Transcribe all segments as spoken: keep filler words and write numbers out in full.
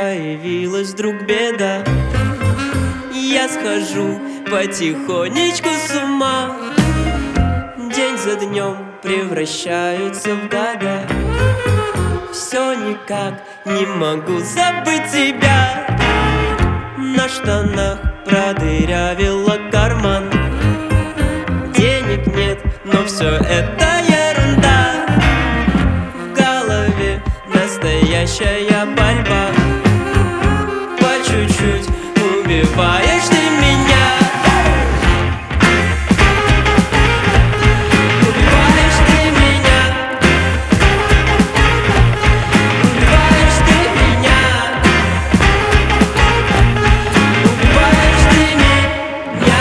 появилась вдруг беда. Я схожу потихонечку с ума, день за днем превращаются в года. Все никак не могу забыть тебя. На штанах продырявила карман. Денег нет, но все это ерунда. В голове настоящая борьба. По чуть-чуть убиваешь ты меня. Убиваешь ты меня. Убиваешь ты меня. Убиваешь ты меня.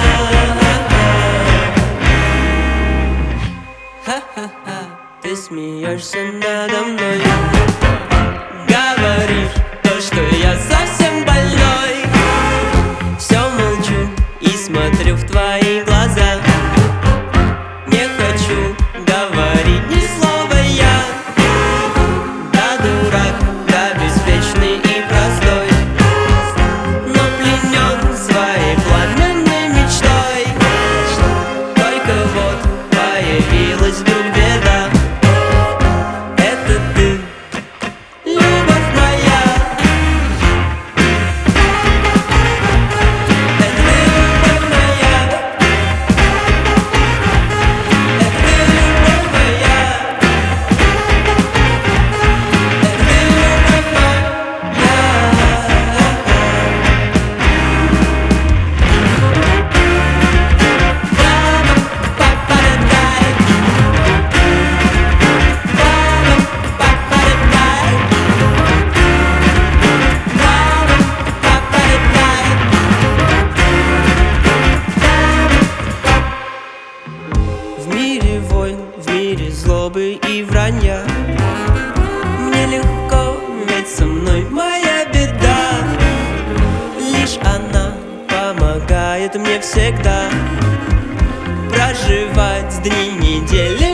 Ха-ха-ха, ты смеешься надо мной. Говоришь то, что я совсем больной. Все молчу и смотрю в твои глаза. Не хочу говорить ни слова я. Да, дурак, да, беспечный и простой, но пленен своей пламенной мечтой. Только вот появилась вдруг беда. Это ты, любовь моя. Это ты, любовь моя. Это ты, любовь моя. Это ты, любовь моя. В мире войн, в мире злобы и вранья мне легко, ведь со мной моя беда. Лишь она помогает мне всегда проживать дни, недели,